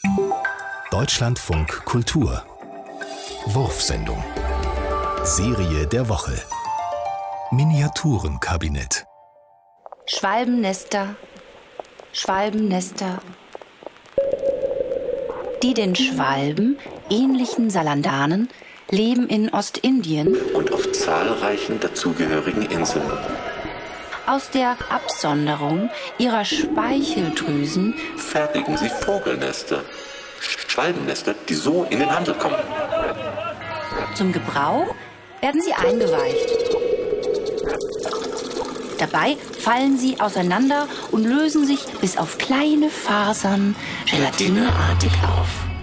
Deutschlandfunk Kultur Wurfsendung Serie der Woche Miniaturenkabinett Schwalbennester, Schwalbennester. Die den Schwalben ähnlichen Salandanen leben in Ostindien und auf zahlreichen dazugehörigen Inseln. Aus der Absonderung ihrer Speicheldrüsen fertigen sie Vogelnester, Schwalbennester, die so in den Handel kommen. Zum Gebrauch werden sie eingeweicht. Dabei fallen sie auseinander und lösen sich bis auf kleine Fasern gelatineartig auf.